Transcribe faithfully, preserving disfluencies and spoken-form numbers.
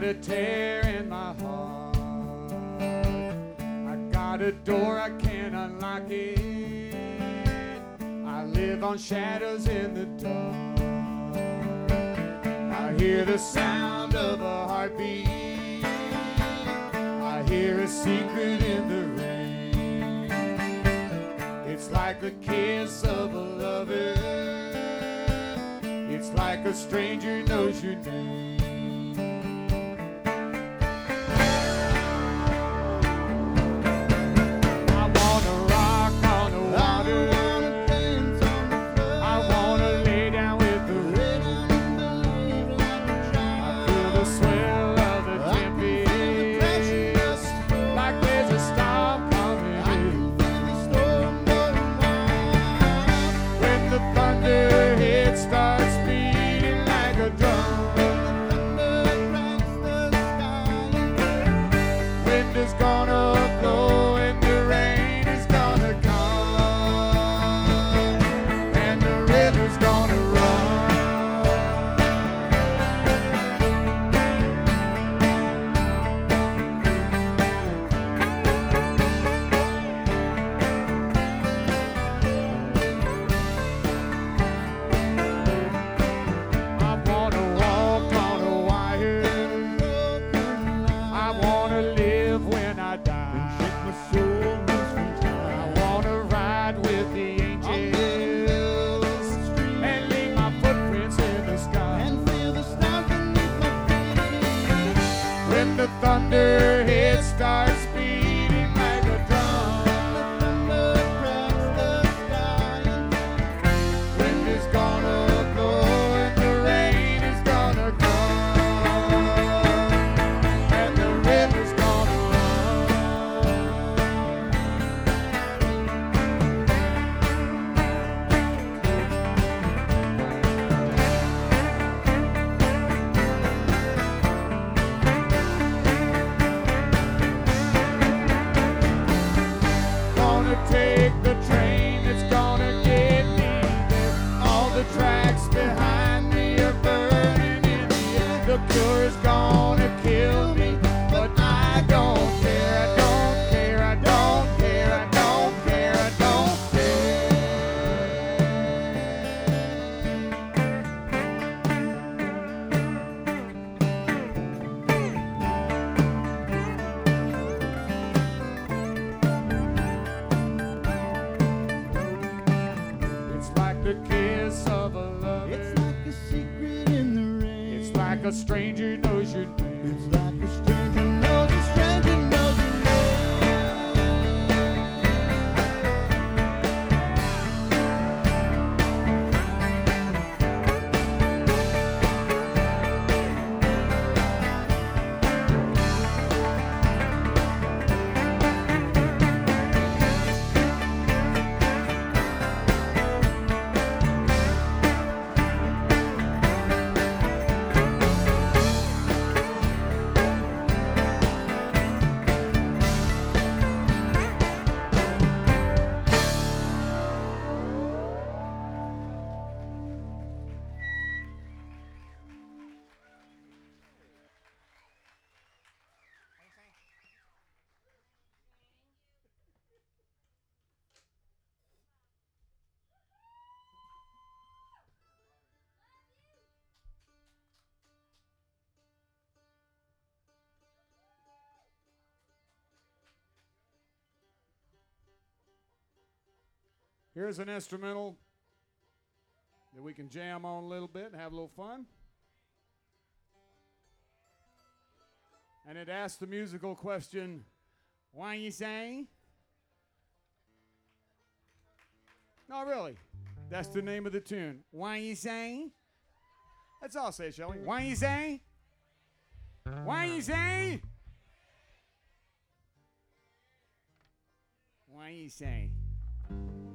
got a tear in my heart. I got a door, I can't unlock it. I live on shadows in the dark. I hear the sound of a heartbeat. I hear a secret in the rain. It's like the kiss of a lover. It's like a stranger knows your name. A stranger knows your name. It's like a stranger knows a stranger knows your Here's an instrumental that we can jam on a little bit and have a little fun. And it asks the musical question, why you say? No, really. That's the name of the tune. Why you say? Let's all say it, shall we? Why you say? Why you say? Why you say?